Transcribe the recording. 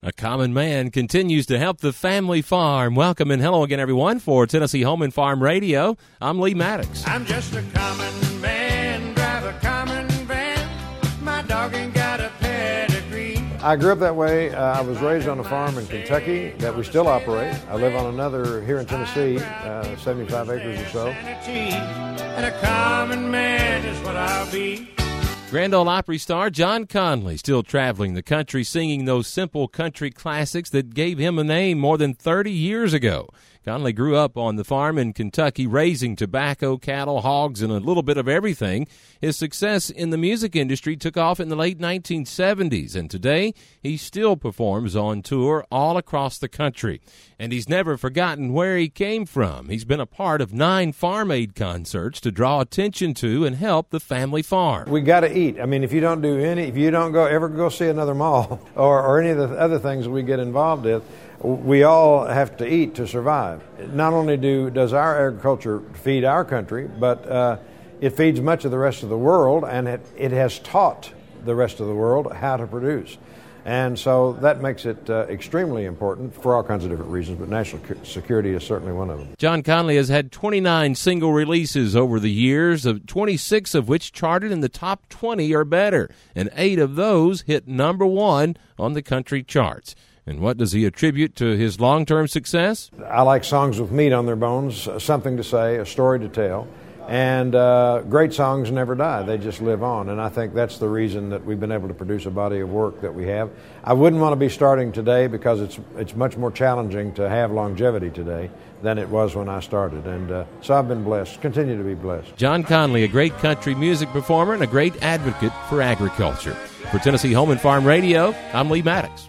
A common man continues to help the family farm. Welcome and hello again, everyone, for Tennessee Home and Farm Radio. I'm Lee Maddox. I'm just a common man, drive a common van. My dog ain't got a pedigree. I grew up that way. I was raised on a farm in Kentucky that we still operate. I live on another here in Tennessee, 75 acres or so. And a common man is what I'll be. Grand Ole Opry star John Conlee still traveling the country singing those simple country classics that gave him a name more than 30 years ago. Conlee grew up on the farm in Kentucky, raising tobacco, cattle, hogs, and a little bit of everything. His success in the music industry took off in the late 1970s, and today he still performs on tour all across the country. And he's never forgotten where he came from. He's been a part of 9 Farm Aid concerts to draw attention to and help the family farm. We got to eat. I mean, if you don't ever go see another mall or any of the other things we get involved with, we all have to eat to survive. Not only does our agriculture feed our country, but it feeds much of the rest of the world, and it has taught the rest of the world how to produce. And so that makes it extremely important for all kinds of different reasons, but national security is certainly one of them. John Conlee has had 29 single releases over the years, 26 of which charted in the top 20 or better, and 8 of those hit number 1 on the country charts. And what does he attribute to his long-term success? I like songs with meat on their bones, something to say, a story to tell. And great songs never die. They just live on. And I think that's the reason that we've been able to produce a body of work that we have. I wouldn't want to be starting today because it's much more challenging to have longevity today than it was when I started. And so I've been blessed, continue to be blessed. John Conlee, a great country music performer and a great advocate for agriculture. For Tennessee Home and Farm Radio, I'm Lee Maddox.